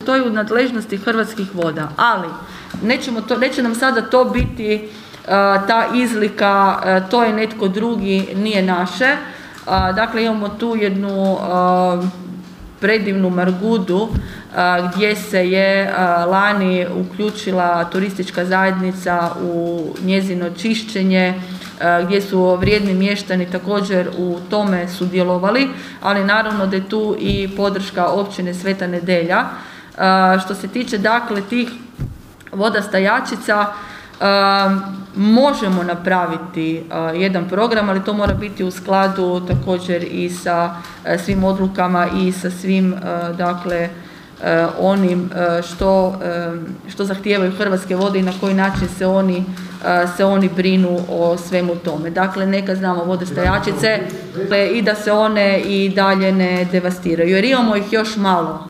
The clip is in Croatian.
stoji u nadležnosti Hrvatskih voda, ali neće nam sada to biti ta izlika, to je netko drugi, nije naše. Dakle, imamo tu jednu predivnu Margudu gdje se je lani uključila turistička zajednica u njezino čišćenje, gdje su vrijedni mještani također u tome sudjelovali, ali naravno da je tu i podrška općine Sveta Nedelja. Što se tiče dakle tih voda stajačica, možemo napraviti jedan program, ali to mora biti u skladu također i sa svim odlukama i sa svim dakle onim što zahtijevaju Hrvatske vode i na koji način se oni brinu o svemu tome. Dakle, neka znamo vode stajačice i da se one i dalje ne devastiraju, jer imamo ih još malo.